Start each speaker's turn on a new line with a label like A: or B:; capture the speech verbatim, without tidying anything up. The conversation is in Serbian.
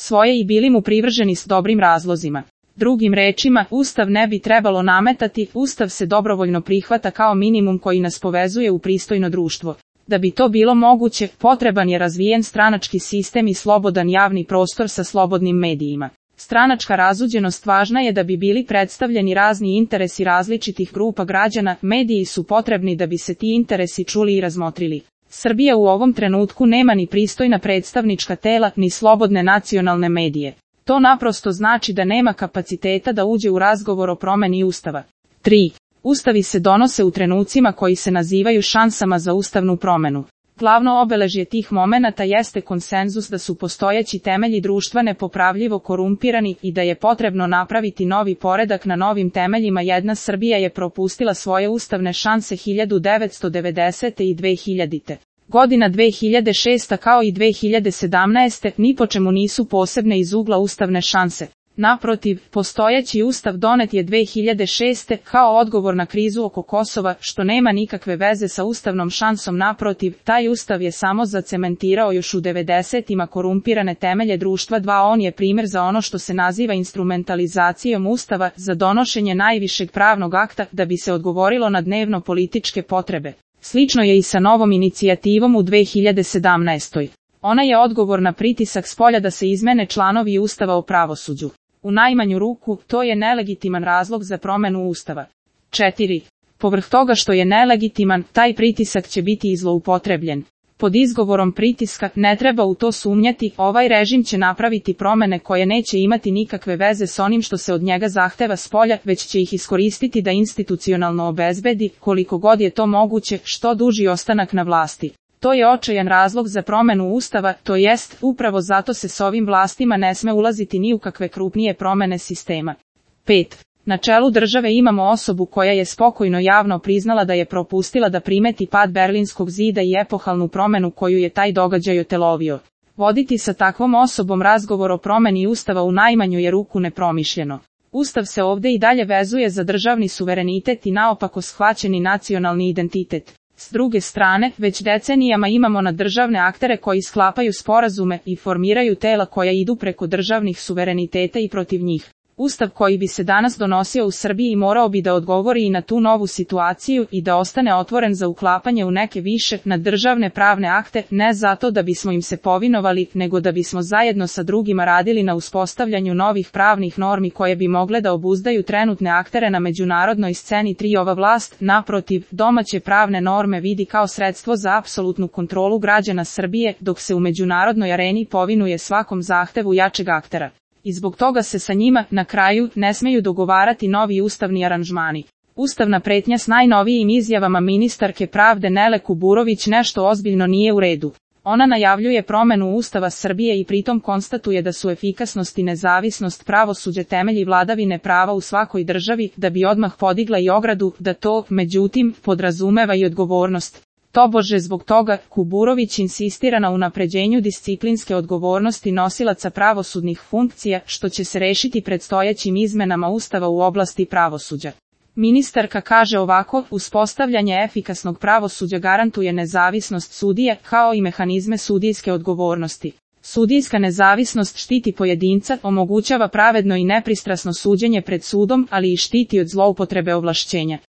A: svoje i bili mu privrženi s dobrim razlozima. Drugim rečima, Ustav ne bi trebalo nametati, Ustav se dobrovoljno prihvata kao minimum koji nas povezuje u pristojno društvo. Da bi to bilo moguće, potreban je razvijen stranački sistem i slobodan javni prostor sa slobodnim medijima. Stranačka razuđenost važna je da bi bili predstavljeni razni interesi različitih grupa građana, mediji su potrebni da bi se ti interesi čuli i razmotrili. Srbija u ovom trenutku nema ni pristojna predstavnička tela, ni slobodne nacionalne medije. To naprosto znači da nema kapaciteta da uđe u razgovor o promeni Ustava. tri. Ustavi se donose u trenucima koji se nazivaju šansama za ustavnu promenu. Glavno obeležje tih momenata jeste konsenzus da su postojeći temelji društva nepopravljivo korumpirani i da je potrebno napraviti novi poredak na novim temeljima. Jedna Srbija je propustila svoje ustavne šanse hiljadu devetsto devedesete i dve hiljadite. Godina dve hiljade šesta kao i dve hiljade sedamnaeste ni po čemu nisu posebne iz ugla ustavne šanse. Naprotiv, postojeći ustav donet je dve hiljade šeste kao odgovor na krizu oko Kosova, što nema nikakve veze sa ustavnom šansom. Naprotiv, taj ustav je samo zacementirao još u devedesetima korumpirane temelje društva. dva On je primjer za ono što se naziva instrumentalizacijom ustava, za donošenje najvišeg pravnog akta da bi se odgovorilo na dnevno političke potrebe. Slično je i sa novom inicijativom u dve hiljade sedamnaestoj. Ona je odgovor na pritisak spolja da se izmene članovi Ustava o pravosuđu. U najmanju ruku, to je nelegitiman razlog za promenu Ustava. četiri. Povrh toga što je nelegitiman, taj pritisak će biti i zloupotrebljen. Pod izgovorom pritiska, ne treba u to sumnjati, ovaj režim će napraviti promene koje neće imati nikakve veze s onim što se od njega zahteva spolja, već će ih iskoristiti da institucionalno obezbedi, koliko god je to moguće, što duži ostanak na vlasti. To je očajan razlog za promenu Ustava, to jest, upravo zato se s ovim vlastima ne sme ulaziti ni u kakve krupnije promene sistema. pet. Na čelu države imamo osobu koja je spokojno javno priznala da je propustila da primeti pad Berlinskog zida i epohalnu promenu koju je taj događaj otelovio. Voditi sa takvom osobom razgovor o promeni Ustava u najmanju je ruku nepromišljeno. Ustav se ovde i dalje vezuje za državni suverenitet i naopako shvaćeni nacionalni identitet. S druge strane, već decenijama imamo na državne aktere koji sklapaju sporazume i formiraju tela koja idu preko državnih suvereniteta i protiv njih. Ustav koji bi se danas donosio u Srbiji morao bi da odgovori i na tu novu situaciju i da ostane otvoren za uklapanje u neke više naddržavne pravne akte, ne zato da bismo im se povinovali, nego da bismo zajedno sa drugima radili na uspostavljanju novih pravnih normi koje bi mogle da obuzdaju trenutne aktere na međunarodnoj sceni. tri Ova vlast, naprotiv, domaće pravne norme vidi kao sredstvo za apsolutnu kontrolu građana Srbije, dok se u međunarodnoj areni povinuje svakom zahtevu jačeg aktera. I zbog toga se sa njima, na kraju, ne smeju dogovarati novi ustavni aranžmani. Ustavna pretnja s najnovijim izjavama ministarke pravde Nele Kuburović nešto ozbiljno nije u redu. Ona najavljuje promenu Ustava Srbije i pritom konstatuje da su efikasnost i nezavisnost pravosuđa temelji vladavine prava u svakoj državi, da bi odmah podigla i ogradu da to, međutim, podrazumeva i odgovornost. Tobože zbog toga, Kuburović insistira na unapređenju disciplinske odgovornosti nosilaca pravosudnih funkcija, što će se rešiti predstojećim izmenama Ustava u oblasti pravosuđa. Ministarka kaže ovako: uspostavljanje efikasnog pravosuđa garantuje nezavisnost sudije, kao i mehanizme sudijske odgovornosti. Sudijska nezavisnost štiti pojedinca, omogućava pravedno i nepristrasno suđenje pred sudom, ali i štiti od zloupotrebe ovlašćenja.